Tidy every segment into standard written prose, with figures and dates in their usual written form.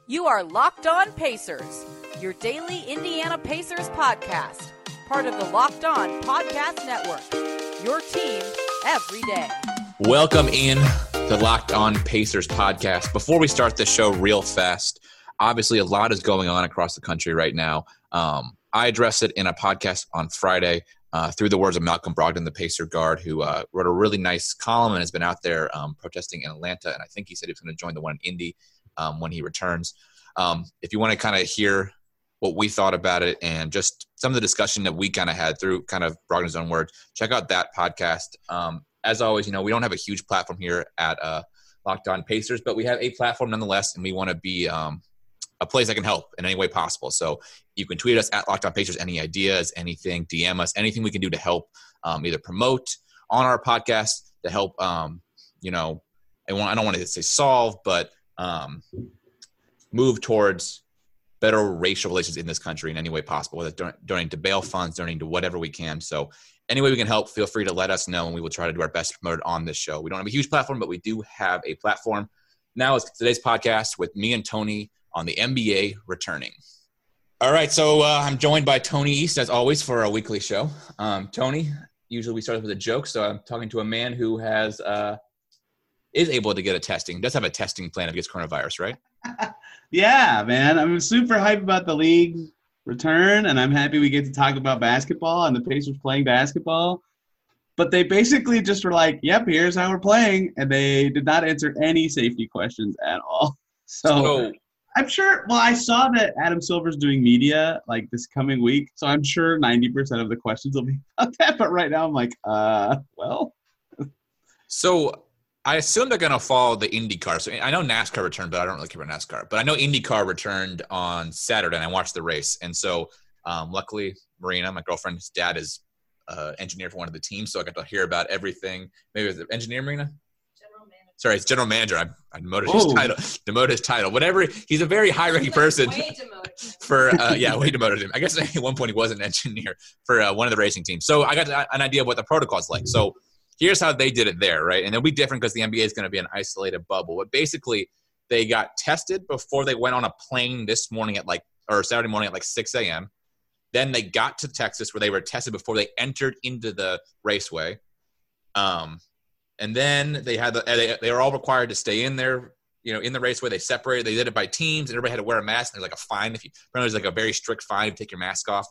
You are Locked On Pacers, your daily Indiana Pacers podcast, part of the Locked On Podcast Network, your team every day. Welcome in to Locked On Pacers podcast. Before we start the show real fast, obviously a lot is going on across the country right now. I addressed it in a podcast on Friday through the words of Malcolm Brogdon, the Pacer guard, who wrote a really nice column and has been out there protesting in Atlanta. And I think he said he was going to join the one in Indy when he returns. If you want to kind of hear what we thought about it and just some of the discussion that we kind of had through kind of Brogdon's own words, check out that podcast. As always, we don't have a huge platform here at Locked On Pacers, but we have a platform nonetheless, and we want to be a place that can help in any way possible. So you can tweet us at Locked On Pacers, any ideas, anything, DM us, anything we can do to help either promote on our podcast to help, I don't want to say solve, but move towards better racial relations in this country in any way possible, whether donating to bail funds, donating to whatever we can. So any way we can help, feel free to let us know, and we will try to do our best to promote it on this show. We don't have a huge platform, but we do have a platform. Now it's today's podcast with me and Tony on the NBA returning. All right, so I'm joined by Tony East, as always, for our weekly show. Tony, usually we start with a joke, so I'm talking to a man who is able to get a testing, does have a testing plan if he gets coronavirus, right? Yeah, man. I'm super hyped about the league return, and I'm happy we get to talk about basketball and the Pacers playing basketball. But they basically just were like, yep, here's how we're playing, and they did not answer any safety questions at all. So I'm sure – well, I saw that Adam Silver's doing media like this coming week, so I'm sure 90% of the questions will be about that. But right now I'm like, well. So – I assume they're going to follow the IndyCar. So I know NASCAR returned, but I don't really care about NASCAR. But I know IndyCar returned on Saturday, and I watched the race. And so luckily, Marina, my girlfriend's dad, is engineer for one of the teams, so I got to hear about everything. Maybe it was engineer, Marina? General manager. Sorry, it's general manager. I demoted his title. Whatever. He's a very high-ranking person. Way demoted. Way demoted him. I guess at one point he was an engineer for one of the racing teams. So I got an idea of what the protocol is like. So here's how they did it there, right? And it'll be different because the NBA is going to be an isolated bubble. But basically, they got tested before they went on a plane this morning Saturday morning at 6 a.m. Then they got to Texas where they were tested before they entered into the raceway. And then they were all required to stay in there, in the raceway. They separated. They did it by teams, and everybody had to wear a mask. And there's a fine there's a very strict fine if you take your mask off.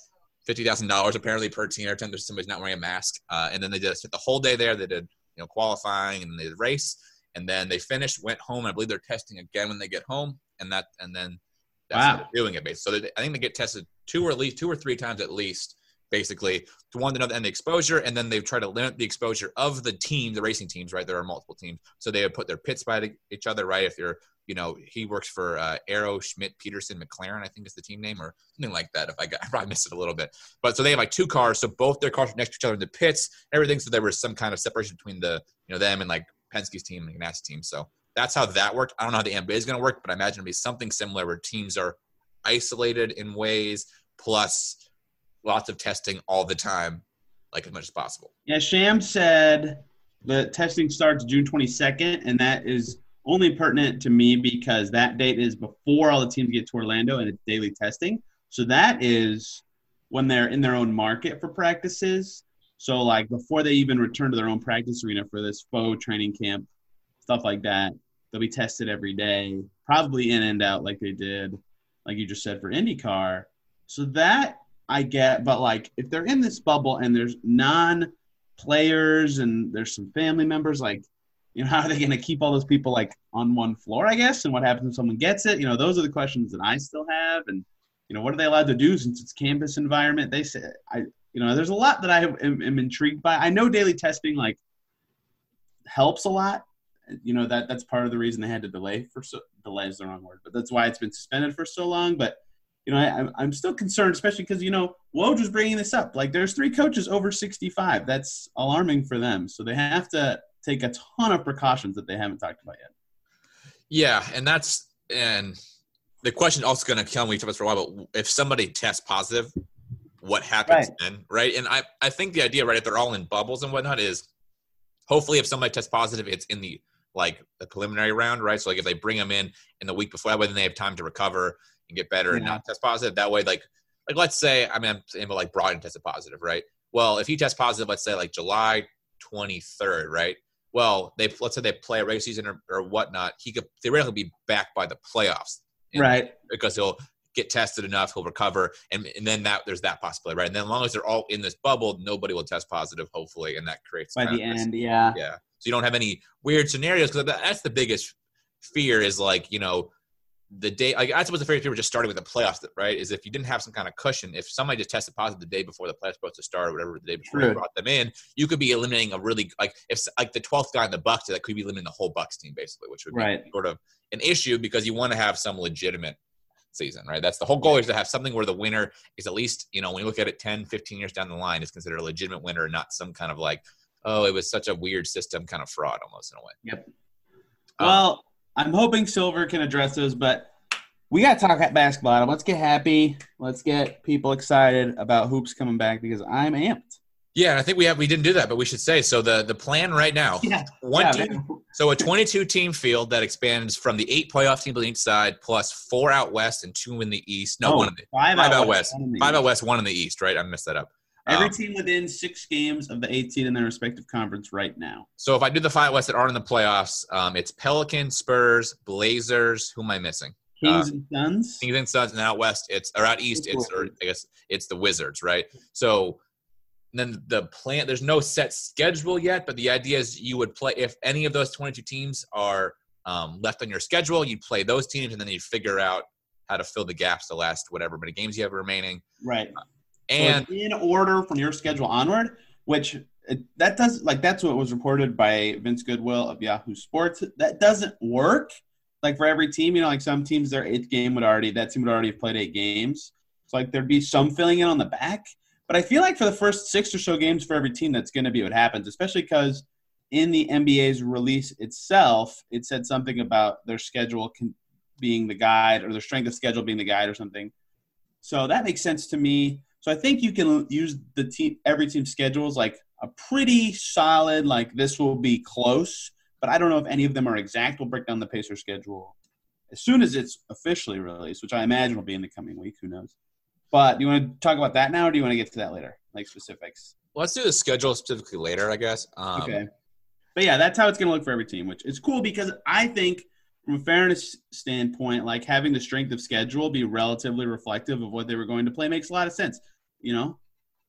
$50,000 apparently per team every time there's somebody's not wearing a mask. And then they spent the whole day there. They did, qualifying, and they did race, and then they finished, went home. And I believe they're testing again when they get home, and then that's how they're doing it basically. So I think they get tested two or three times at least, basically, to one another and the exposure, and then they've tried to limit the exposure of the racing teams, right? There are multiple teams, so they would put their pits by each other, right? If you're he works for Arrow Schmidt Peterson McLaren, I think is the team name, or something like that. I probably missed it a little bit. But so they have two cars, so both their cars were next to each other in the pits, everything. So there was some kind of separation between them and Penske's team and Ganassi team. So that's how that worked. I don't know how the NBA is going to work, but I imagine it'll be something similar where teams are isolated in ways, plus lots of testing all the time, as much as possible. Yeah, Sham said the testing starts June 22nd, and that is only pertinent to me because that date is before all the teams get to Orlando and it's daily testing. So that is when they're in their own market for practices. So before they even return to their own practice arena for this faux training camp, stuff like that, they'll be tested every day, probably in and out like they did, like you just said, for IndyCar. So that I get, but if they're in this bubble and there's non-players and there's some family members, how are they going to keep all those people on one floor, I guess? And what happens when someone gets it? Those are the questions that I still have. And, what are they allowed to do since it's campus environment? They say, there's a lot that I am intrigued by. I know daily testing helps a lot. That's part of the reason they had to delay is the wrong word, but that's why it's been suspended for so long. But, I'm still concerned, especially because, Woj was bringing this up. There's 3 coaches over 65. That's alarming for them. So they have to take a ton of precautions that they haven't talked about yet. Yeah, and the question also going to come, we talked about this for a while, but if somebody tests positive, what happens then, right? And I think the idea, right, if they're all in bubbles and whatnot, is hopefully if somebody tests positive, it's in the like the preliminary round, right? So like if they bring them in the week before, that way then they have time to recover and get better and not test positive. That way, like let's say, I'm saying like Brogdon tested positive, right? Well, if he tests positive, let's say like July 23rd, right? Well, let's say they play a regular season or whatnot, he could theoretically be back by the playoffs, right? Because he'll get tested enough, he'll recover, and then there's that possibility, right? And then as long as they're all in this bubble, nobody will test positive, hopefully, and that creates by the end, yeah. So you don't have any weird scenarios, because that's the biggest fear is like, you know, the day, like I suppose the fear just starting with the playoffs, right? Is if you didn't have some kind of cushion, if somebody just tested positive the day before the playoffs supposed to start or whatever, the day before you brought them in, you could be eliminating a really, like if like the 12th guy in the Bucks, that could be eliminating the whole Bucks team basically, which would be sort of an issue because you want to have some legitimate season, right? That's the whole goal, is to have something where the winner is at least, you know, when you look at it 10, 15 years down the line, is considered a legitimate winner, not some kind of like, oh, it was such a weird system kind of fraud almost in a way. Yep. Well, I'm hoping Silver can address those, but we got to talk basketball, Adam. Let's get happy. Let's get people excited about hoops coming back because I'm amped. Yeah, and I think we didn't do that, but we should say, so the plan right now, team, so a 22-team field that expands from the 8 playoff teams on each side, plus 4 out west and 2 in the east. No, 5 out west. 5 out west, 1 in the east, right? I messed that up. Every team within 6 games of the 8 seed in their respective conference right now. So if I do the 5 out west that aren't in the playoffs, it's Pelicans, Spurs, Blazers. Who am I missing? Kings and Suns. Kings and Suns, and out west, out east, it's the Wizards, right? So then the plan, there's no set schedule yet, but the idea is you would play, if any of those 22 teams are left on your schedule, you'd play those teams, and then you'd figure out how to fill the gaps the last whatever many games you have remaining. Right. And so in order from your schedule onward, which that's what was reported by Vince Goodwill of Yahoo Sports. That doesn't work. Like for every team, you know, like some teams, their 8th game that team would already have played 8 games. So like there'd be some filling in on the back. But I feel like for the first 6 or so games for every team, that's going to be what happens, especially because in the NBA's release itself, it said something about their schedule being the guide, or their strength of schedule being the guide or something. So that makes sense to me. So I think you can use every team's schedules like a pretty solid, like this will be close. But I don't know if any of them are exact. We'll break down the Pacers schedule as soon as it's officially released, which I imagine will be in the coming week. Who knows? But do you want to talk about that now, or do you want to get to that later, like specifics? Well, let's do the schedule specifically later, I guess. Okay. But, yeah, that's how it's going to look for every team, which is cool because I think from a fairness standpoint, like having the strength of schedule be relatively reflective of what they were going to play makes a lot of sense, you know?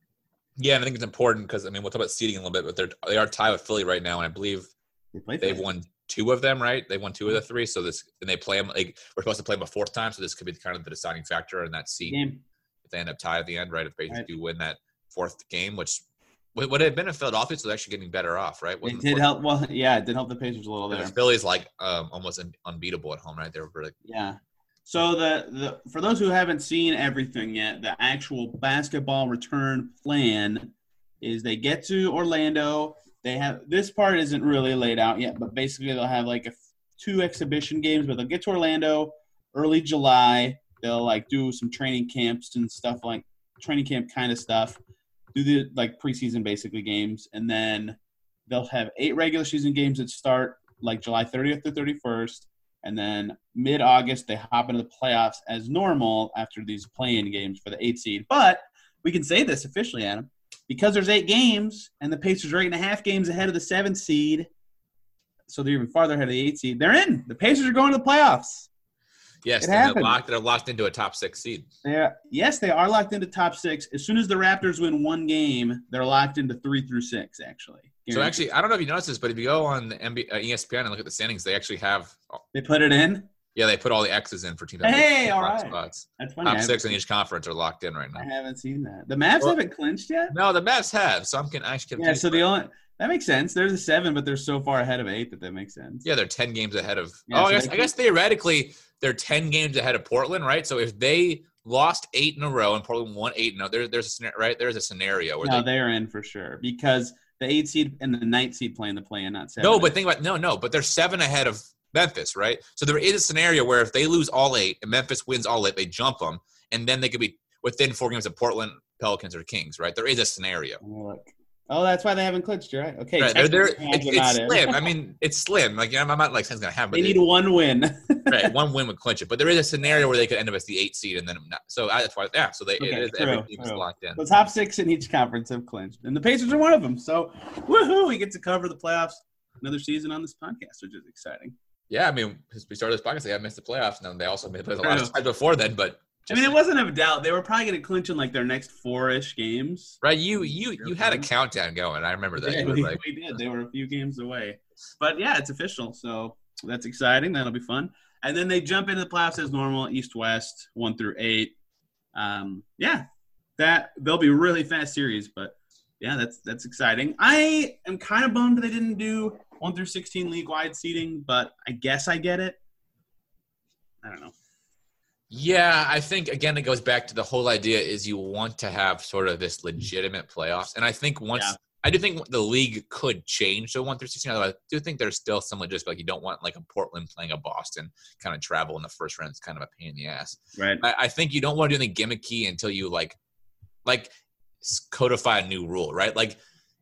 Yeah, and I think it's important because, I mean, we'll talk about seeding a little bit, but they are tied with Philly right now, and I believe they've won 2 of them, right? They won 2 of the 3, so and they play them. Like, we're supposed to play them a 4th time, so this could be kind of the deciding factor in that seed. Game. If they end up tied at the end, right? If Pacers do win that 4th game, which would have been in Philadelphia, so they're actually getting better off, right? It did help. Well, yeah, it did help the Pacers a little there. Philly's like almost unbeatable at home, right? They were really So the for those who haven't seen everything yet, the actual basketball return plan is they get to Orlando. They have this part isn't really laid out yet, but basically they'll have like 2 exhibition games, but they'll get to Orlando early July. They'll like do some training camps and stuff, like training camp kind of stuff. Do the like preseason basically games, and then they'll have 8 regular season games that start like July 30th to 31st, and then mid-August they hop into the playoffs as normal after these play-in games for the 8th seed. But we can say this officially, Adam, because there's 8 games and the Pacers are 8.5 games ahead of the 7th seed, so they're even farther ahead of the 8th seed. They're in. The Pacers are going to the playoffs. Yes, they're locked into a top 6 seed. Yes, they are locked into top 6. As soon as the Raptors win 1 game, they're locked into 3 through 6, actually. Guaranteed. So, actually, I don't know if you noticed this, but if you go on the ESPN and look at the standings, they actually have – They put it in? Yeah, they put all the X's in for teams. Hey, all right. Spots. That's funny. Top 6 in each conference are locked in right now. I haven't seen that. The Mavs haven't clinched yet? No, the Mavs have. So I'm actually yeah, so that makes sense. There's a 7, but they're so far ahead of 8 that makes sense. Yeah, they're 10 games ahead of yeah, I guess theoretically they're 10 games ahead of Portland, right? So if they lost 8 in a row and Portland won 8 in a row, there's a scenario, right? There's a scenario where they're in for sure because the 8th seed and the 9th seed play in the play-in, not 7. No, but think about but they're 7 ahead of Memphis, right? So there is a scenario where if they lose all 8 and Memphis wins all 8, they jump them, and then they could be within 4 games of Portland, Pelicans, or Kings, right? There is a scenario. Oh, that's why they haven't clinched. You're right. Okay, Right, it's in. slim. I mean, it's slim. Like, I'm not like saying it's gonna happen. They need one win. Right, one win would clinch it. But there is a scenario where they could end up as the 8th seed and then not. So that's why, yeah. So every team is locked in. The top 6 in each conference have clinched, and the Pacers are one of them. So, woohoo! We get to cover the playoffs another season on this podcast, which is exciting. Yeah, I mean, since we started this podcast, they have missed the playoffs. Now they also made the playoffs a lot of times before then, but. I mean, it wasn't a doubt. They were probably going to clinch in like their next 4-ish games. Right, you had a countdown going. I remember that. Yeah, we did. They were a few games away. But, yeah, it's official. So that's exciting. That'll be fun. And then they jump into the playoffs as normal, East-West, 1 through 8. They'll be really fast series. But, yeah, that's exciting. I am kind of bummed they didn't do 1 through 16 league-wide seeding, but I guess I get it. I don't know. Yeah, I think, again, it goes back to the whole idea is you want to have sort of this legitimate playoffs. And I think I do think the league could change to 1 through 16. Although I do think there's still some logistics. Like, you don't want, like, a Portland playing a Boston kind of travel in the first round. It's kind of a pain in the ass. Right. I think you don't want to do anything gimmicky until you, like codify a new rule, right? Like,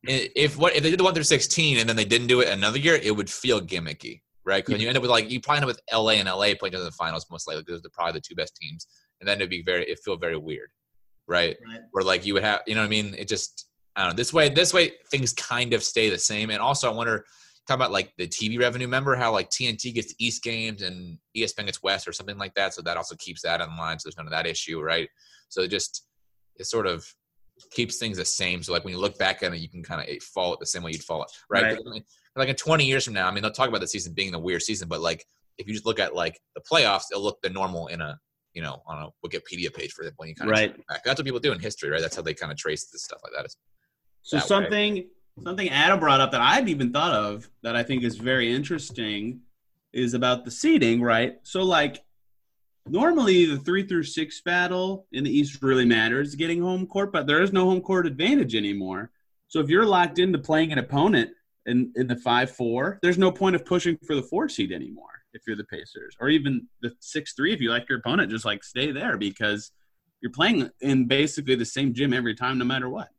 if they did the 1 through 16 and then they didn't do it another year, it would feel gimmicky. Right, because you end up with you probably end up with LA and LA playing in the finals most likely because they're probably the 2 best teams, and then it'd feel very weird, right? Where like you would have, you know what I mean? It just I don't know. This way things kind of stay the same, and also I wonder talk about like the TV revenue. Remember how like TNT gets the East games and ESPN gets West or something like that, so that also keeps that in line. So there's none of that issue, right? So it sort of keeps things the same. So like when you look back at it, you can kind of follow it the same way you'd follow it, right? Like in 20 years from now, I mean, they'll talk about the season being the weird season, but like if you just look at like the playoffs, it'll look the normal in a on a Wikipedia page for when you kind of back. That's what people do in history, right? That's how they kind of trace this stuff like that. So something Adam brought up that I hadn't even thought of that I think is very interesting is about the seeding, right? So like normally the 3 through 6 battle in the East really matters getting home court, but there is no home court advantage anymore. So if you're locked into playing an opponent in the 5-4, there's no point of pushing for the 4 seed anymore if you're the Pacers, or even the 6-3 if you like your opponent, just like stay there because you're playing in basically the same gym every time no matter what.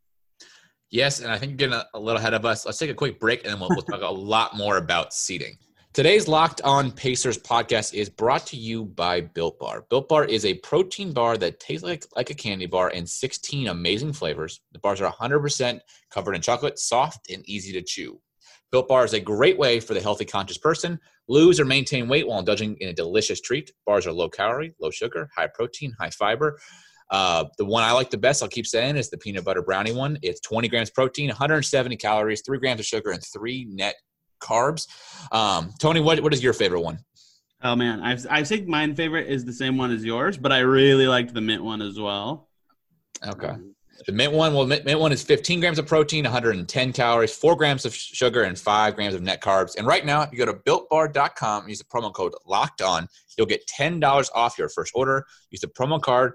Yes, and I think you're getting a little ahead of us. Let's take a quick break, and then we'll talk a lot more about seeding. Today's Locked On Pacers podcast is brought to you by Built Bar. Built Bar is a protein bar that tastes like a candy bar in 16 amazing flavors. The bars are 100% covered in chocolate, soft, and easy to chew. Built Bar is a great way for the healthy conscious person lose or maintain weight while indulging in a delicious treat. Bars are low calorie, low sugar, high protein, high fiber. The one I like the best, I'll keep saying, is the peanut butter brownie one. It's 20 grams protein, 170 calories, 3 grams of sugar, and 3 net carbs. Tony, what is your favorite one? Oh man, I think my favorite is the same one as yours, but I really liked the mint one as well. Okay. The mint one is 15 grams of protein, 110 calories, 4 grams of sugar, and 5 grams of net carbs. And right now, if you go to BuiltBar.com and use the promo code LOCKEDON, you'll get $10 off your first order. Use the promo code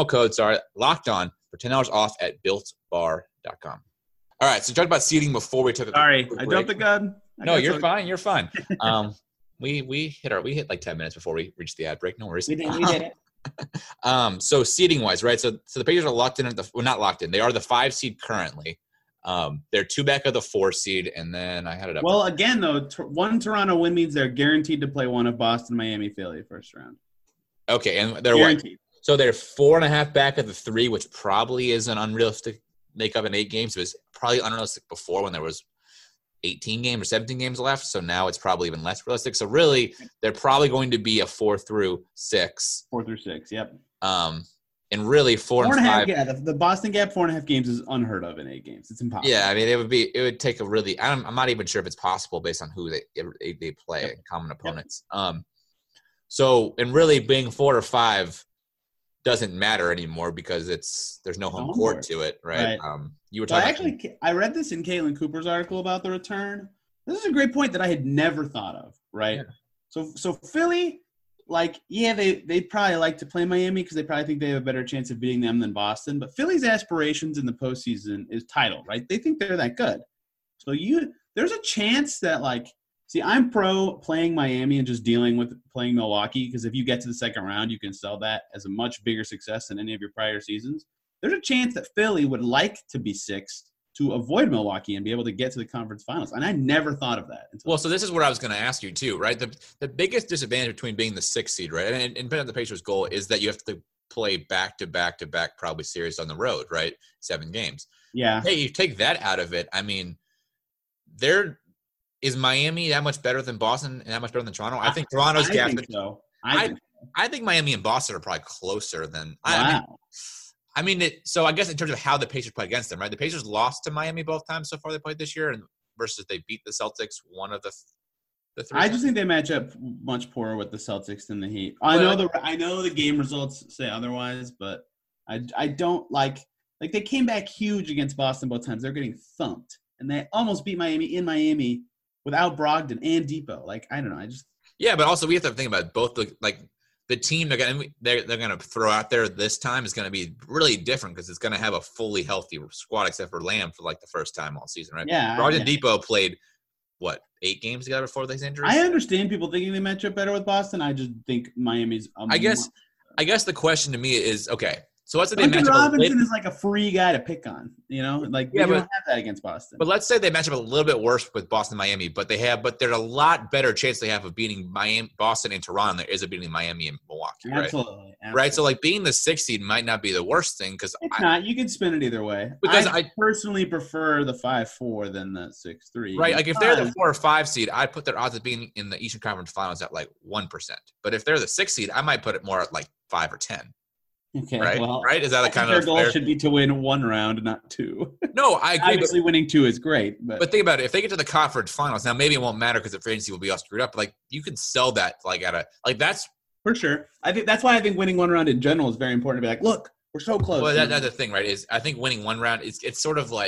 LOCKEDON for $10 off at BuiltBar.com. All right, so talk about seeding before we took a quick break. I jumped the gun. No, you're fine. You're fine. We hit like 10 minutes before we reached the ad break. No worries. We did it. So seeding wise, right? So the Pacers are locked in not locked in. They are the 5 seed currently. They're 2 back of the 4 seed, and then I had it up. Well, again though, one Toronto win means they're guaranteed to play one of Boston, Miami, Philly first round. Okay, and they're guaranteed. So they're 4.5 back of the 3, which probably is an unrealistic makeup in 8 games. It was probably unrealistic before when there was 18 games or 17 games left. So now it's probably even less realistic. So really, they're probably going to be a 4 through 6. 4 through 6, yep. And really 4 and 5. Yeah, the Boston gap 4.5 games is unheard of in 8 games. It's impossible. Yeah, I mean it would take a really. I'm not even sure if it's possible based on who they play, yep. Common opponents. Yep. So and really being 4 or 5 doesn't matter anymore because there's no home court to it, right? You were talking. I read this in Caitlin Cooper's article about the return. This is a great point that I had never thought of, right? Yeah. So Philly, they probably like to play Miami because they probably think they have a better chance of beating them than Boston. But Philly's aspirations in the postseason is title, right? They think they're that good. So there's a chance that I'm pro playing Miami and just dealing with playing Milwaukee because if you get to the second round, you can sell that as a much bigger success than any of your prior seasons. There's a chance that Philly would like to be 6 to avoid Milwaukee and be able to get to the conference finals. And I never thought of that. Well, so this is what I was going to ask you too, right? The biggest disadvantage between being the 6th seed, right, and depending on the Pacers' goal, is that you have to play back-to-back probably series on the road, right? 7 games. Yeah. Hey, you take that out of it. I mean, is Miami that much better than Boston and that much better than Toronto? I think Toronto's gap. I think so. I think Miami and Boston are probably closer than. Wow. So I guess in terms of how the Pacers play against them, right? The Pacers lost to Miami both times so far they played this year, and versus they beat the Celtics one of the 3. I just think they match up much poorer with the Celtics than the Heat. I know the game results say otherwise, but I don't like they came back huge against Boston both times. They're getting thumped, and they almost beat Miami in Miami without Brogdon and Depot. I don't know. Yeah, but also we have to think about both the team they're going to throw out there this time is going to be really different because it's going to have a fully healthy squad except for Lamb for the first time all season, right? Yeah. Brogdon Depot played 8 games together before these injuries? I understand people thinking they match up better with Boston. I just think Miami's. I guess the question to me is, okay, so let's say they Duncan match up. Robinson is a free guy to pick on, you don't have that against Boston. But let's say they match up a little bit worse with Boston and Miami, but there's a lot better chance they have of beating Boston and Toronto than there is of beating Miami and Milwaukee, right? Absolutely. Right, so being the 6th seed might not be the worst thing because it's not. You can spin it either way. Because I personally prefer the 5-4 than the 6-3. Right, if they're the 4 or 5 seed, I'd put their odds of being in the Eastern Conference Finals at 1%. But if they're the 6th seed, I might put it more at 5 or 10. Okay, right? Well, right? Is that a kind of their goal should be to win 1 round, not 2. No, I agree. Obviously, winning 2 is great, but think about it. If they get to the conference finals, now maybe it won't matter because the free agency will be all screwed up. But you can sell that that's for sure. I think that's why I think winning 1 round in general is very important. To be look, we're so close. Well, that's the thing, right? Is I think winning 1 round it's sort of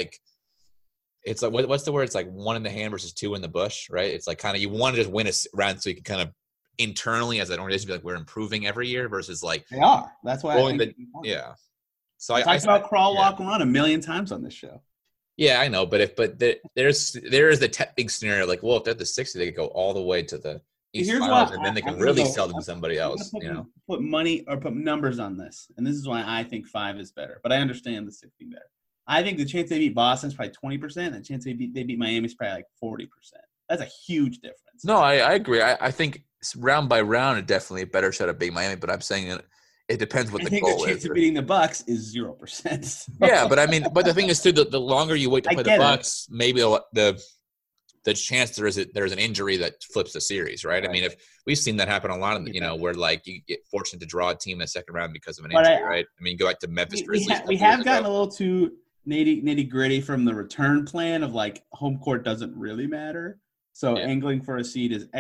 it's what's the word? It's 1 in the hand versus 2 in the bush, right? It's kind of you want to just win a round so you can kind of internally as an organization be we're improving every year versus they are. That's why I think yeah. So I talked about crawl, walk, and run a million times on this show. Yeah, I know, but there is the big scenario if they're the 60, they could go all the way to the East Finals, and then they can really sell them to somebody else. Put money or put numbers on this, and this is why I think 5 is better. But I understand the 6 being better. I think the chance they beat Boston is probably 20%, and the chance they beat Miami is probably 40%. That's a huge difference. No, I agree. I think round by round, it's definitely a better shot at beating Miami, but I'm saying it depends what the goal is. I think the chance of beating the Bucks is 0%. So. Yeah, but the thing is too, the longer you wait to play the Bucks, maybe the chance there's an injury that flips the series, right? I mean, if we've seen that happen a lot, where you get fortunate to draw a team in the second round because of an injury, right? I mean, go back to Memphis Grizzlies. We have gotten a little too nitty gritty from the return plan of home court doesn't really matter. So angling for a seed is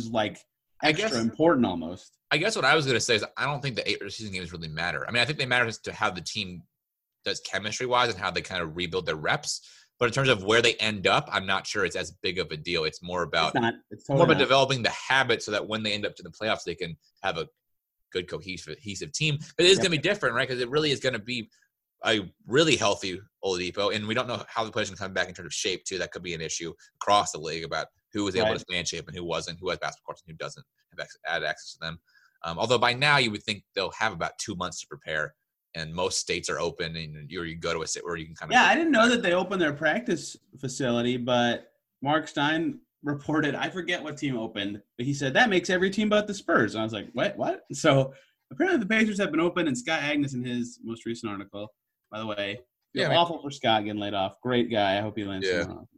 extra important almost. I guess what I was going to say is I don't think the 8 season games really matter. I mean, I think they matter as to how the team does chemistry-wise and how they kind of rebuild their reps. But in terms of where they end up, I'm not sure it's as big of a deal. It's more about developing the habit so that when they end up to the playoffs, they can have a good cohesive team. But it is going to be different, right? Because it really is going to be a really healthy Oladipo, and we don't know how the players can come back in terms of shape too. That could be an issue across the league about who was able to stay in shape and who wasn't, who has basketball courts and who doesn't have had access to them. Although by now you would think they'll have about 2 months to prepare, and most states are open, and you go to a state where you can kind of. Yeah, I didn't know that they opened their practice facility, but Mark Stein reported, I forget what team opened, but he said that makes every team but the Spurs. And I was like, what? So apparently the Pacers have been open, and Scott Agnes in his most recent article, by the way, awful for Scott getting laid off. Great guy. I hope he lands somewhere else.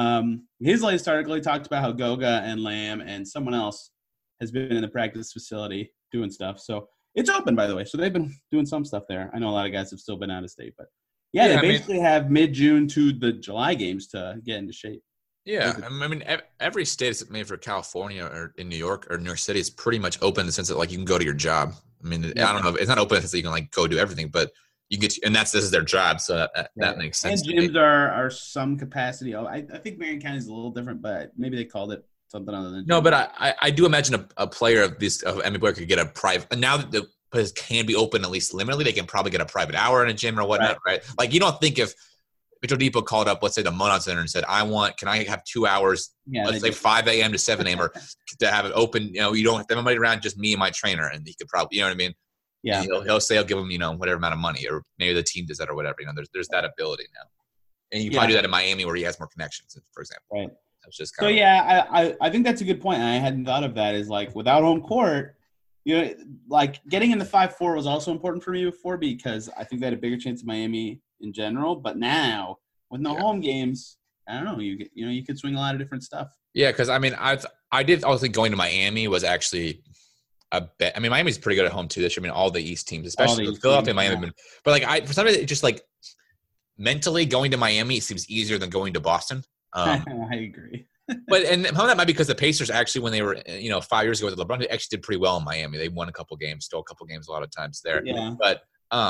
His latest article, he talked about how Goga and Lamb and someone else has been in the practice facility doing stuff. So it's open, by the way. So they've been doing some stuff there. I know a lot of guys have still been out of state, but they basically have mid-June to the July games to get into shape. Yeah, I mean, every state is made for California or in New York or New York City is pretty much open in the sense that you can go to your job. I mean, I don't know, it's not open in the sense that you can go do everything, but you get and this is their job, so that makes sense. And gyms are some capacity. I think Marion County is a little different, but maybe they called it something other than. No, but I do imagine a player of NBA player could get a private. And now that the place can be open at least limitedly, they can probably get a private hour in a gym or whatnot, right? You don't think if Victor Depot called up, let's say the Monon Center and said, can I have 2 hours, let's say 5 a.m. to 7 a.m. or to have it open, you don't have to have anybody around, just me and my trainer. And he could probably, you know what I mean? Yeah. He'll say, I'll give him, whatever amount of money, or maybe the team does that or whatever. There's that ability now. And you probably do that in Miami where he has more connections, for example. Right. That's just So, I think that's a good point. And I hadn't thought of that is like without home court, like getting in the 5-4 was also important for me before because I think they had a bigger chance of Miami in general. But now with no home games, I don't know. You could swing a lot of different stuff. Yeah, because I mean, I did also think going to Miami was actually a bet. I mean, Miami's pretty good at home too this year. I mean, all the East teams, especially Philadelphia, Miami. But like for some reason, just like mentally going to Miami seems easier than going to Boston. I agree. But and some of that might be because the Pacers actually, when they were 5 years ago with LeBron, they actually did pretty well in Miami. They won a couple games, stole a couple games a lot of times there. Yeah. But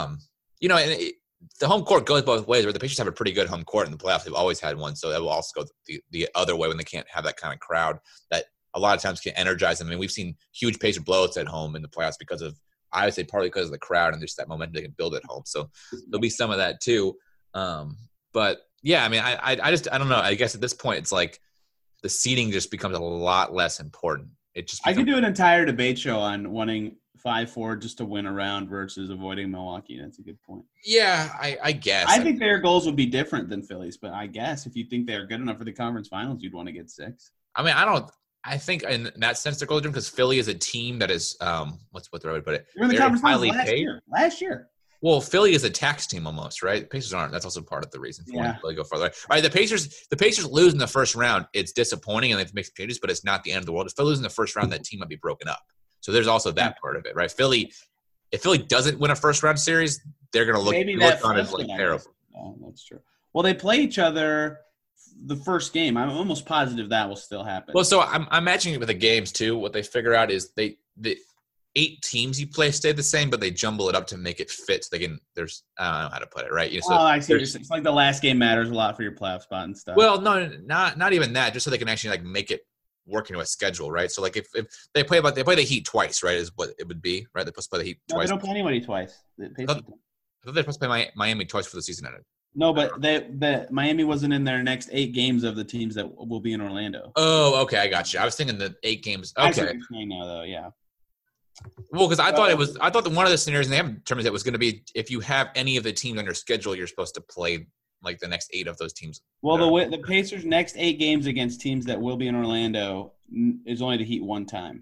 the home court goes both ways. Where the Pacers have a pretty good home court in the playoffs, they've always had one. So that will also go the other way when they can't have that kind of crowd that a lot of times can energize them. I mean, we've seen huge Pacer blowouts at home in the playoffs because of, I would say, partly because of the crowd and just that momentum they can build at home. So there'll be some of that too. But yeah, I mean, I don't know. I guess at this point, it's like the seeding just becomes a lot less important. I could do an entire debate show on wanting 5-4 just to win a round versus avoiding Milwaukee. That's a good point. Yeah, I guess. I think their goals would be different than Philly's, but I guess if you think they're good enough for the conference finals, you'd want to get 6. I mean, I think in that sense they're goals because Philly is a team that is what's the right way to put it? You're in the conference finals last year. Well, Philly is a tax team almost, right? The Pacers aren't. That's also part of the reason for wanting Philly to go farther. All right, the Pacers lose in the first round. It's disappointing, and they've made some changes, but it's not the end of the world. If Philly loses in the first round, that team might be broken up. So there's also that part of it, right? If Philly doesn't win a first round series, they're going to look on it like terrible. Yeah, that's true. Well, they play each other the first game. I'm almost positive that will still happen. Well, so I'm imagining with the games too. What they figure out is the 8 teams you play stay the same, but they jumble it up to make it fit. So they can. There's I don't know how to put it right. So I see. It's like the last game matters a lot for your playoff spot and stuff. Well, no, not even that. Just so they can actually like make it work into a schedule, right? So like if they play the Heat twice, right, is what it would be, right? They're supposed to play the Heat twice. They don't play anybody twice. I thought they're supposed to play Miami twice before the season ended. No, but the Miami wasn't in their next 8 games of the teams that will be in Orlando. Oh, okay, I got you. I was thinking the 8 games. Okay. I see what you're saying now, though, yeah. Well, because I thought that one of the scenarios, and they haven't determined it, was going to be if you have any of the teams on your schedule, you're supposed to play like the next 8 of those teams. Well, the Pacers' next 8 games against teams that will be in Orlando is only to Heat one time.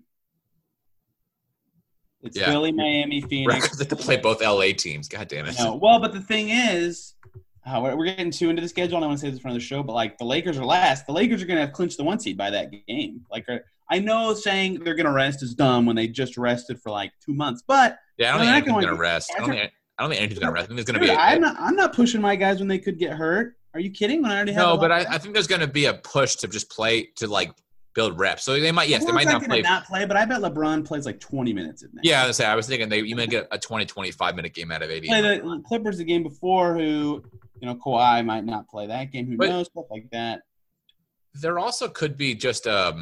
It's Philly, Miami, Phoenix. They have to play both LA teams. God damn it. No, well, but the thing is, we're getting too into the schedule, and I want to say this in front of the show, but like the Lakers are last. The Lakers are going to have clinched the 1 seed by that game. Like, I know saying they're going to rest is dumb when they just rested for like 2 months, but yeah, I don't think anyone's going to rest. I don't think anybody's going to rest. I think there's going to be. I'm not pushing my guys when they could get hurt. Are you kidding? When I already have. No, but I think there's going to be a push to just play to like build reps. So they might, they might not play. But I bet LeBron plays like 20 minutes at night. Yeah, I was thinking you might get a 20, 25-minute game out of 80. Play the Clippers the game before, who Kawhi might not play that game. Who knows? Stuff like that. There also could be just a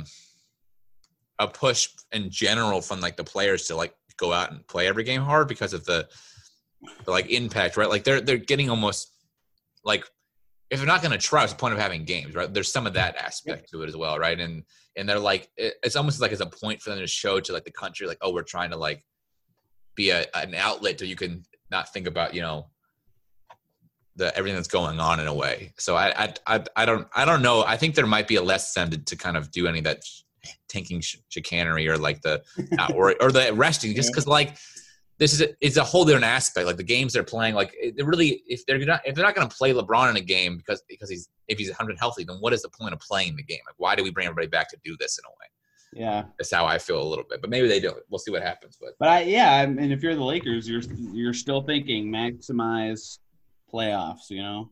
push in general from like the players to like go out and play every game hard because of the like impact, right? Like they're getting almost like if they're not going to try, what's the point of having games, right? There's some of that aspect to it as well, right? And they're like it's almost like as a point for them to show to like the country, like, oh, we're trying to like be an outlet so you can not think about everything that's going on in a way. So I don't know. I think there might be a less incentive to kind of do any of that tanking chicanery or like the or the resting, just because like this is a whole different aspect. Like the games they're playing, like they're really if they're not going to play LeBron in a game because if he's 100 healthy, then what is the point of playing the game? Like why do we bring everybody back to do this in a way? Yeah, that's how I feel a little bit. But maybe they do. We'll see what happens. But I mean, if you're the Lakers, you're still thinking maximize playoffs,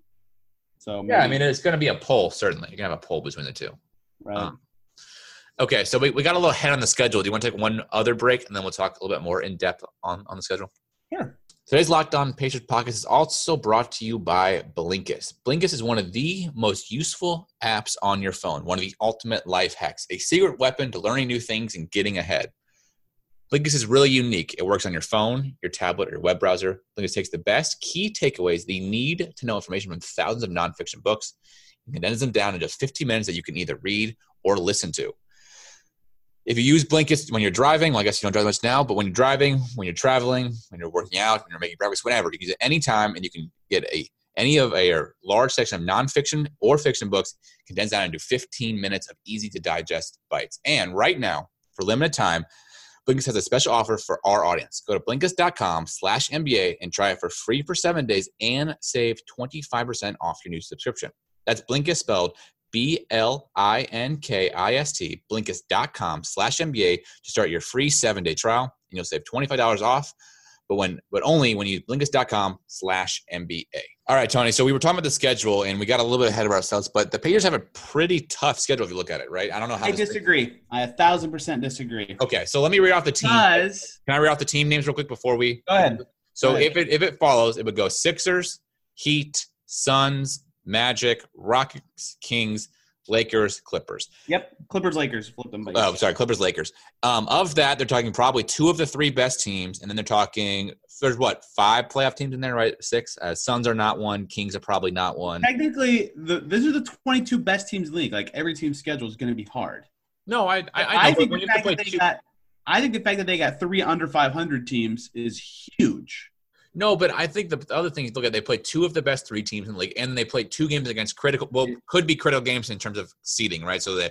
So maybe. Yeah, I mean it's going to be a poll. Certainly, you can have a poll between the two. Right. Okay, so we got a little ahead on the schedule. Do you want to take one other break, and then we'll talk a little bit more in depth on the schedule? Sure. Today's Locked On Pacers podcast is also brought to you by Blinkist. Blinkist is one of the most useful apps on your phone, one of the ultimate life hacks, a secret weapon to learning new things and getting ahead. Blinkist is really unique. It works on your phone, your tablet, or your web browser. Blinkist takes the best key takeaways that you need to know information from thousands of nonfiction books and condenses them down into 15 minutes that you can either read or listen to. If you use Blinkist when you're driving, well, I guess you don't drive much now, but when you're driving, when you're traveling, when you're working out, when you're making breakfast, whatever, you can use it anytime and you can get any of a large section of nonfiction or fiction books condensed down into 15 minutes of easy-to-digest bites. And right now, for limited time, Blinkist has a special offer for our audience. Go to Blinkist.com/NBA and try it for free for 7 days and save 25% off your new subscription. That's Blinkist spelled BLINKIST, Blinkist.com/NBA to start your free 7-day trial, and you'll save $25 off, but only when you use Blinkist.com/NBA. All right, Tony. So we were talking about the schedule, and we got a little bit ahead of ourselves, but the Pacers have a pretty tough schedule if you look at it, right? I don't know how. I disagree. I 1,000% disagree. Okay, so let me read off the team. Can I read off the team names real quick before we? Go ahead. So if it follows, it would go Sixers, Heat, Suns, Magic, Rockets, Kings, Lakers, Clippers. Yep, Clippers, Lakers. Flip them. Oh, sorry, Clippers, Lakers. Of that, they're talking probably 2 of the 3 best teams, and then they're talking there's 5 playoff teams in there, right? 6. Suns are not one. Kings are probably not one. Technically, these are the 22 best teams in the league. Like every team's schedule is going to be hard. No, I think the fact that they got 3 under 500 teams is huge. No, but I think the other thing is, look at, they played 2 of the best 3 teams in the league, and they played 2 games against could be critical games in terms of seeding, right? So the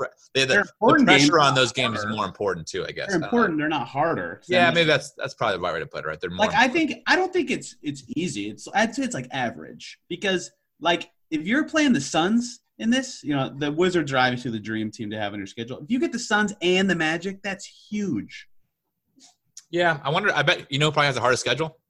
pressure on those games is more important too, I guess. They're important. They're not harder. Yeah, maybe that's probably the right way to put it, right? They're more. I don't think it's easy. I'd say it's like average, because like if you're playing the Suns in this, the Wizards are obviously the dream team to have on your schedule. If you get the Suns and the Magic, that's huge. Yeah, I bet probably has the hardest schedule.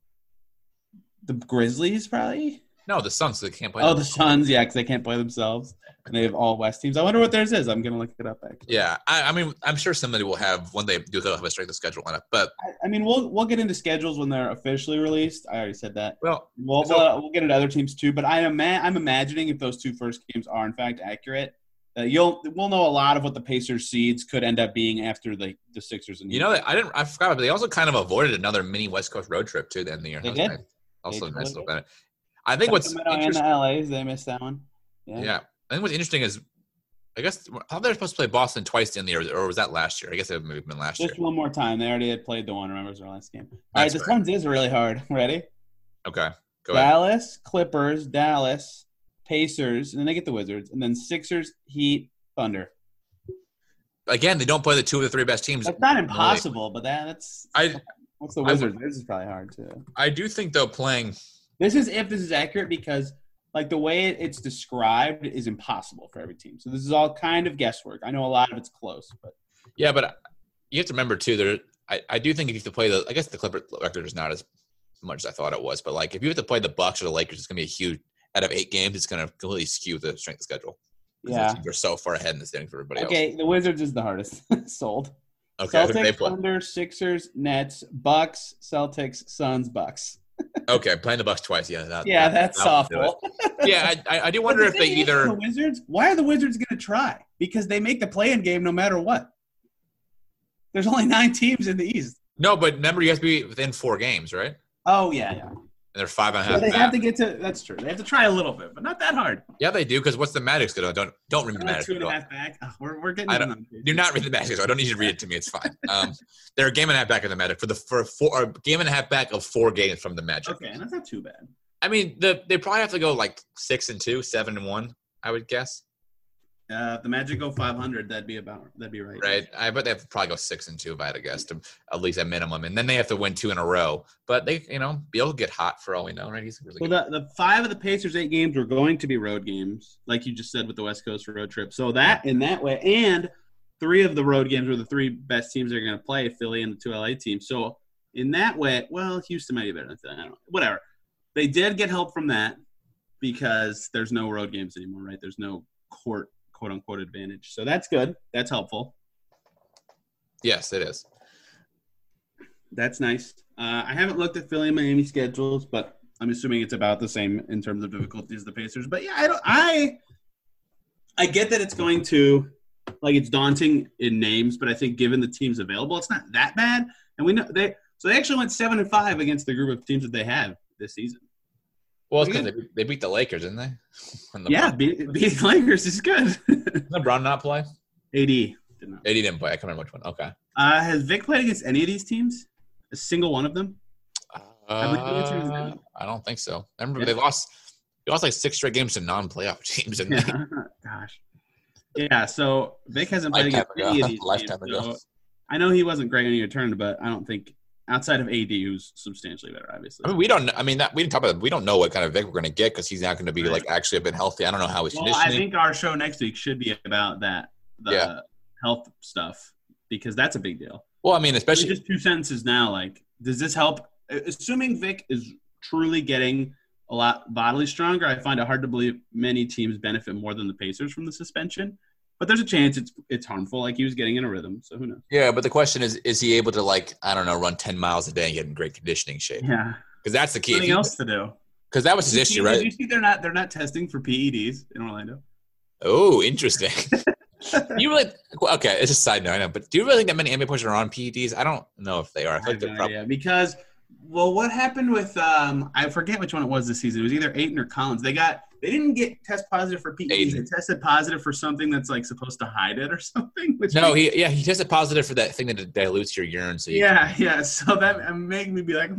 The Grizzlies, probably? No, the Suns. They can't play. Oh, the Suns, yeah, because they can't play themselves. And they have all West teams. I wonder what theirs is. I'm going to look it up, actually. Yeah, I mean, I'm sure somebody will have, when they do, they'll have a strength of schedule on it. But I mean, we'll get into schedules when they're officially released. I already said that. Well, we'll get into other teams too. But I'm imagining if those 2 first games are, in fact, accurate, we'll know a lot of what the Pacers seeds could end up being after the Sixers. And I forgot, but they also kind of avoided another mini West Coast road trip, too, at the end of the year. They did? Nice. Also nice little bit. I think what's interesting. The LAs, they missed that one. Yeah. I think what's interesting is, I guess, how they're supposed to play Boston twice in the year, or was that last year? I guess it would have been last year. Just one more time. They already had played the one. Remember, it was their last game. All right, this one is really hard. Ready? Okay. Go ahead. Dallas, Clippers, Dallas, Pacers, and then they get the Wizards, and then Sixers, Heat, Thunder. Again, they don't play the 2 of the 3 best teams. That's not impossible, but that's what's the Wizards? This is probably hard too. I do think though playing. This is accurate, because like the way it's described is impossible for every team. So this is all kind of guesswork. I know a lot of it's close, but yeah, but you have to remember too. I do think if you have to play I guess the Clippers record is not as much as I thought it was, but like if you have to play the Bucks or the Lakers, it's gonna be a huge. Out of 8 games, it's gonna completely skew the strength of schedule. Yeah, they're so far ahead in the standings for everybody else. Okay, the Wizards is the hardest. Sold. Okay, Celtics, Thunder, Sixers, Nets, Bucks, Celtics, Suns, Bucks. Okay, playing the Bucks twice. Yeah, that's awful. Yeah, I do wonder if they either the Wizards. Why are the Wizards going to try? Because they make the play-in game no matter what. There's only 9 teams in the East. No, but remember, you have to be within 4 games, right? Oh yeah. And they're 5.5. So they have to get to. That's true. They have to try a little bit, but not that hard. Yeah, they do. Because what's the Magic's going to do? Don't read the Magic. 2.5 back. Oh, we're getting. Do not read the Magic. I don't need you to read it to me. It's fine. They're a game and a half back of the Magic for a game and a half back of 4 games from the Magic. Okay, that's not too bad. I mean, they probably have to go like 6-2, 7-1. I would guess. If the Magic go 500, that'd be right. Right. I bet they have to probably go 6-2 if I had to guess, to at least a minimum, and then they have to win 2 in a row. But they, Beal get hot for all we know, right? He's really good. The 5 of the Pacers' 8 games were going to be road games, like you just said with the West Coast road trip. So that in that way, and 3 of the road games were the 3 best teams they're going to play, Philly and the 2 LA teams. So in that way, well, Houston might be better than that. I don't know. Whatever. They did get help from that because there's no road games anymore, right? There's no court, quote-unquote, advantage. So that's good. That's helpful. Yes, it is. That's nice. I haven't looked at Philly and Miami schedules, but I'm assuming it's about the same in terms of difficulty as the Pacers. But, yeah, I get that it's going to – like it's daunting in names, but I think given the teams available, it's not that bad. And we know they actually went 7-5 against the group of teams that they have this season. Well, it's because they beat the Lakers, didn't they? Beating the Lakers is good. Did LeBron not play? AD did not. AD didn't play. I can't remember which one. Okay. Has Vic played against any of these teams? A single one of them? I don't think so. I remember they lost. He lost like 6 straight games to non-playoff teams. And Yeah. Gosh. Yeah, so Vic hasn't played against any of these Lifetime teams, ago. so I know he wasn't great when he returned, but I don't think outside of AD, who's substantially better, obviously. I mean, we don't. I mean, we didn't talk about it. We don't know what kind of Vic we're going to get because he's not going to be like actually a bit healthy. I don't know how he's Well, conditioning. I think our show next week should be about that, the health stuff, because that's a big deal. Well, I mean, especially just 2 sentences now. Like, does this help? Assuming Vic is truly getting a lot bodily stronger, I find it hard to believe many teams benefit more than the Pacers from the suspension. But there's a chance it's harmful. Like, he was getting in a rhythm, so who knows? Yeah, but the question is he able to, like, I don't know, run 10 miles a day and get in great conditioning shape? Yeah, because that's the key. Something else to do. Because that was his issue, right? Did you see they're not testing for PEDs in Orlando? Oh, interesting. You really okay? It's a side note, I know, but do you really think that many NBA players are on PEDs? I don't know if they are. I feel like they're probably because what happened with I forget which one it was this season. It was either Ayton or Collins. They didn't get test positive for PEDs. Ayton. They tested positive for something that's like supposed to hide it or something. He tested positive for that thing that dilutes your urine. So So that made me be like,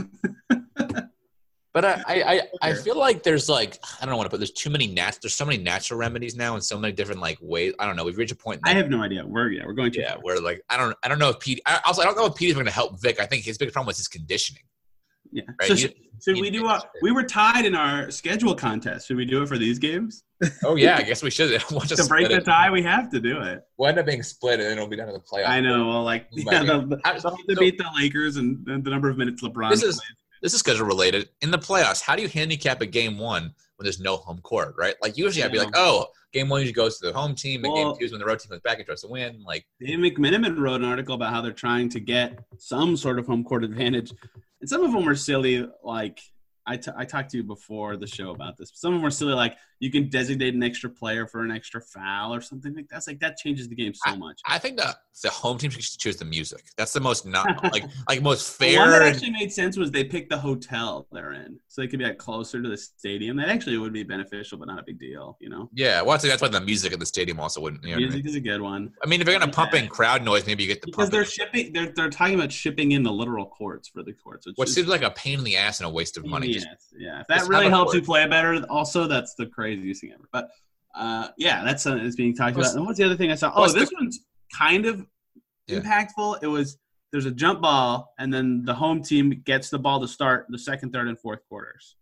But I feel like there's like I don't know what to put. There's too many there's so many natural remedies now and so many different like ways. I don't know. We've reached a point. I have no idea. We're going to. Yeah, we're like I don't know if PD. I don't know if PD is going to help Vic. I think his biggest problem was his conditioning. Yeah. Right? So we do. We were tied in our schedule contest. Should we do it for these games? Oh yeah, I guess we should. To break the tie, we have to do it. We'll end up being split, and then it'll be done in the playoffs. I know. Well, like they'll beat the Lakers and the number of minutes LeBron. This is schedule related. In the playoffs, how do you handicap a game 1 when there's no home court, right? Like usually I'd be like, oh, game 1 usually goes to the home team, and game 2 is when the road team comes back and tries to win. Like Dave McMenamin wrote an article about how they're trying to get some sort of home court advantage, and some of them are silly. Like I talked to you before the show about this. Some of them are silly, like you can designate an extra player for an extra foul or something like that. It's like that changes the game so much. I think the home team should choose the music. That's the most not like most fair. The one that actually made sense was they picked the hotel they're in, so they could be like closer to the stadium. That actually would be beneficial, but not a big deal, you know. Yeah, well, that's why the music at the stadium also wouldn't. You know music is a good one. I mean, if you're gonna pump in crowd noise, maybe you get the because they're shipping. They're talking about shipping in the literal courts for the courts, which seems like a pain in the ass and a waste of money. Yeah, if that really helps you play better, also that's the craziest thing ever. But that's something that's being talked about. And what's the other thing I saw? Oh, this one's kind of impactful. It was there's a jump ball, and then the home team gets the ball to start the second, third, and fourth quarters.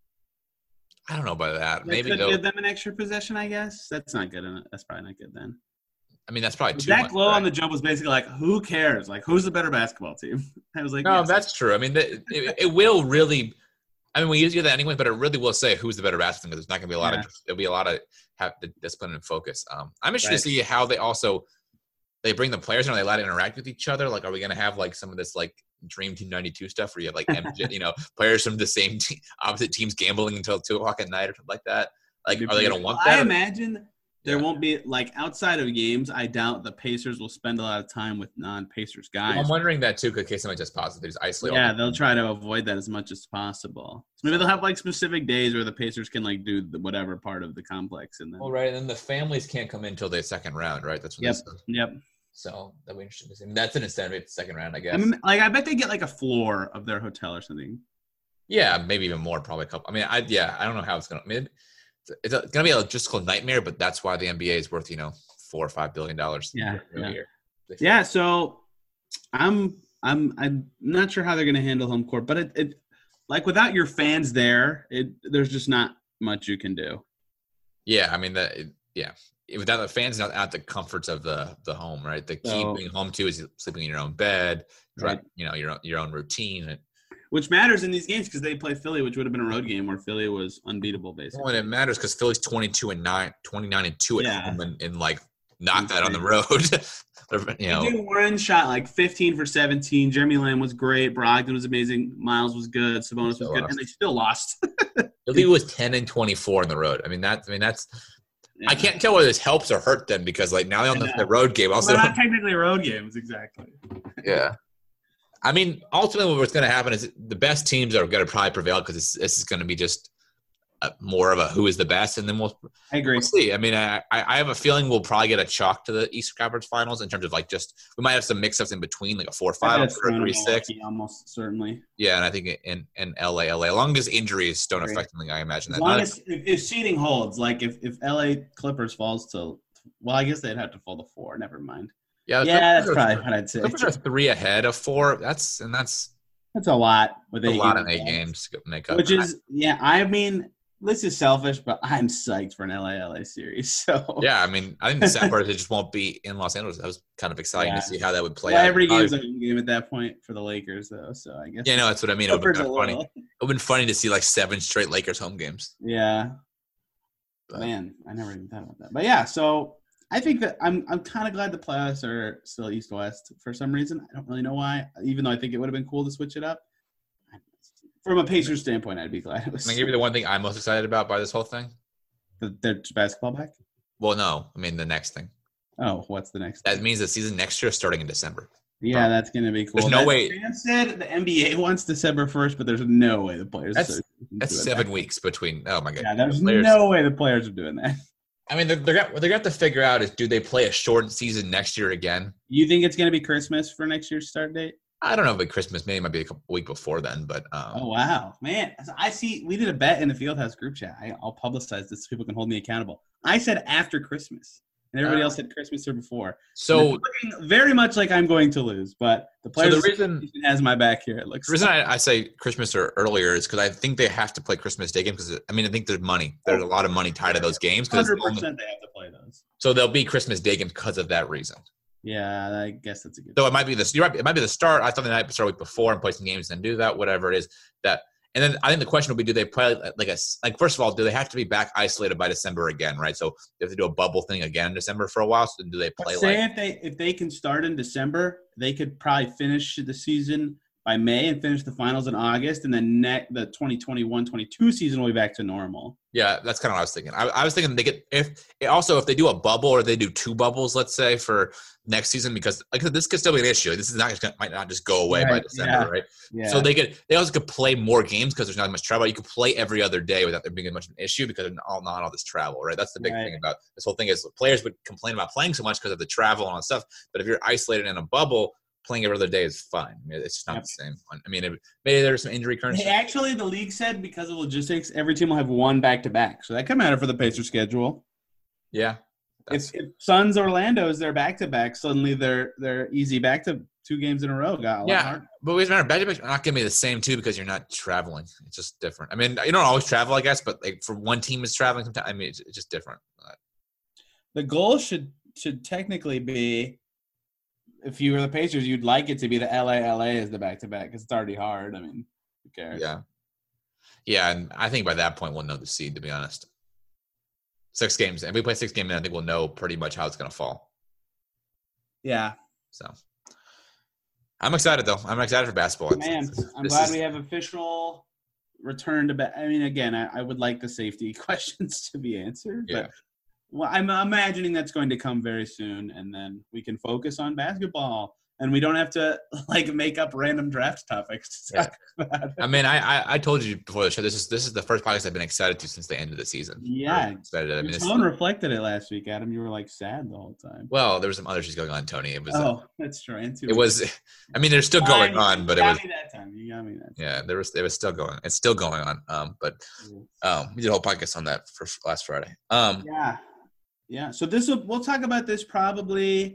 I don't know about that. Maybe they'll give them an extra possession. I guess that's not good. That's probably not good then. I mean, that's probably too Zach much. Lowe on the jump was basically like, "Who cares? Like, who's the better basketball team?" I was like, "No, that's true." I mean, it will really. I mean, we usually do that anyway, but it really will say who's the better basketball team because there's not going to be a lot of. There'll be a lot of have the discipline and focus. I'm interested to see how they bring the players in. Are they allowed to interact with each other? Like, are we going to have like some of this like Dream Team '92 stuff where you have like MJ, players from the same team, opposite teams gambling until 2:00 at night or something like that? Like, are they going to want that? I imagine there won't be like outside of games. I doubt the Pacers will spend a lot of time with non-Pacers guys. Well, I'm wondering that too, in case somebody just positive, they just isolate. Yeah, they'll try to avoid that as much as possible. So maybe they'll have like specific days where the Pacers can like do whatever part of the complex, and then. Well, right, and then the families can't come in until the second round, right? That's what. Yep. So that'll be interesting to see. I mean, that's an incentive. It's second round, I guess. I mean, like I bet they get like a floor of their hotel or something. Yeah, maybe even more. Probably a couple. I mean, I don't know how it's gonna. I mean, it's going to be a logistical nightmare, but that's why the NBA is worth $4 or $5 billion. Yeah. So I'm not sure how they're going to handle home court, but it like without your fans there, there's just not much you can do. Yeah, I mean without the fans, not at the comforts of the home, right? The key being home too is sleeping in your own bed, right? Your own routine. Which matters in these games because they play Philly, which would have been a road game where Philly was unbeatable, basically. Well, and it matters because Philly's 29-2 at home and like not that on the road. Warren shot like 15 for 17. Jeremy Lamb was great. Brogdon was amazing. Miles was good. Sabonis was good, and they still lost. Philly was 10-24 on the road. I mean that's. Yeah. I can't tell whether this helps or hurt them because like now they're on the road game. Also, not technically road games, exactly. Yeah. I mean, ultimately, what's going to happen is the best teams are going to probably prevail because this is going to be just more of a who is the best, and then I agree. we'll see. I mean, I have a feeling we'll probably get a chalk to the Eastern Conference Finals in terms of like we might have some mix-ups in between, like a 4-5 or a 3-6. Almost certainly. Yeah, and I think in LA, as long as injuries don't affect them, I imagine that. As long as if seeding holds, like if LA Clippers falls to, well, I guess they'd have to fall to 4. Never mind. Yeah, that's probably what I'd say. Clippers are 3 ahead of 4. That's a lot with a lot of 8 games to make up. Which is, I mean, this is selfish, but I'm psyched for an LA series. So yeah, I mean, I think the sad part is it just won't be in Los Angeles. That was kind of exciting to see how that would play out. Every game's a home game at that point for the Lakers, though. So I guess. Yeah, no, that's what I mean. It would have been funny. It would have been funny to see like 7 straight Lakers home games. Yeah. But, man, I never even thought about that. But yeah, so I think that I'm kind of glad the playoffs are still East-West for some reason. I don't really know why, even though I think it would have been cool to switch it up. From a Pacers standpoint, I'd be glad it was. Can I give you the one thing I'm most excited about by this whole thing? The basketball back? Well, no. I mean, the next thing. Oh, what's the next thing? That means the season next year is starting in December. Yeah, that's going to be cool. There's no way. Dan said the NBA wants December 1st, but there's no way the players That's 7 weeks between. Oh, my God. Yeah, there's no way the players are doing that. I mean, what they're going to have to figure out is, do they play a shortened season next year again? You think it's going to be Christmas for next year's start date? I don't know if it's Christmas. Maybe it might be a week before then, but oh, wow. Man, I see. We did a bet in the Fieldhouse group chat. I'll publicize this so people can hold me accountable. I said after Christmas, and everybody else said Christmas or before. So looking very much like I'm going to lose, but the players has my back here. It looks. The reason I say Christmas or earlier is because I think they have to play Christmas Day games because, I mean, I think there's money. There's a lot of money tied to those games. 100% they have to play those. So they'll be Christmas Day games because of that reason. Yeah, I guess that's a good. So it might be you're right. It might be the start. I thought they might start a week before and play some games and then do that. Whatever it is that, and then I think the question will be: do they play like first of all, do they have to be back isolated by December again? Right. So they have to do a bubble thing again in December for a while. So do they play? If they can start in December, they could probably finish the season by May and finish the finals in August, and then the 2021-22 season will be back to normal. Yeah, that's kind of what I was thinking. I was thinking they get if they do a bubble or they do 2 bubbles, let's say, for next season, because like I said, this could still be an issue. This is might not just go away by December, right? Yeah. So they also could play more games because there's not much travel. You could play every other day without there being much of an issue because of not all this travel, right? That's the big thing about this whole thing is players would complain about playing so much because of the travel and all that stuff. But if you're isolated in a bubble, playing every other day is fine. I mean, it's just not the same. I mean, maybe there's some injury concerns. Actually, the league said because of logistics, every team will have 1 back-to-back. So that could matter for the Pacers schedule. Yeah. If Suns Orlando is their back-to-back, suddenly they're easy back to 2 games in a row. Got a lot harder. But wait a minute, back-to-back are not going to be the same, too, because you're not traveling. It's just different. I mean, you don't always travel, I guess, but like for one team is traveling sometimes. I mean, it's just different. The goal should technically be, if you were the Pacers, you'd like it to be the LA as the back-to-back because it's already hard. I mean, who cares? Yeah. Yeah, and I think by that point we'll know the seed, to be honest. 6 games. If we play 6 games, I think we'll know pretty much how it's going to fall. Yeah. So I'm excited, though. I'm excited for basketball. Man, I'm glad we have official return to I mean, again, I would like the safety questions to be answered, but well, I'm imagining that's going to come very soon, and then we can focus on basketball, and we don't have to make up random draft topics to talk about. I mean, I told you before the show, this is the first podcast I've been excited to since the end of the season. Yeah, excited. I mean, your tone reflected it last week, Adam. You were sad the whole time. Well, there was some other issues going on, Tony. It was. That's true. It was. I mean, there's still going on, but it was. You got me that time. Yeah, it was still going. It's still going on. But we did a whole podcast on that for last Friday. Yeah. So we'll talk about this probably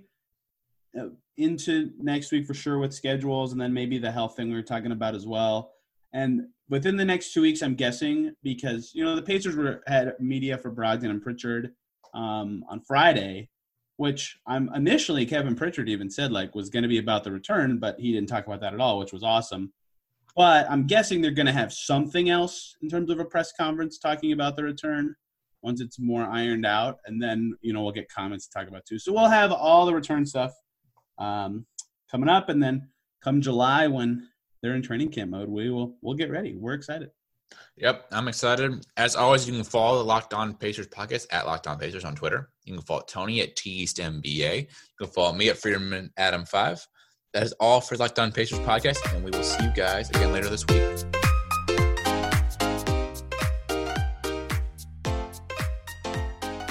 into next week for sure with schedules, and then maybe the health thing we were talking about as well. And within the next 2 weeks, I'm guessing, because the Pacers had media for Brogdon and Pritchard on Friday, which initially Kevin Pritchard even said was going to be about the return, but he didn't talk about that at all, which was awesome. But I'm guessing they're going to have something else in terms of a press conference talking about the return once it's more ironed out, and then we'll get comments to talk about too. So we'll have all the return stuff coming up, and then come July when they're in training camp mode, we'll get ready. We're excited. Yep, I'm excited. As always, you can follow the Locked On Pacers podcast at Locked On Pacers on Twitter. You can follow Tony at TEastMBA. You can follow me at Freeman Adam 5. That is all for Locked On Pacers podcast, and we will see you guys again later this week.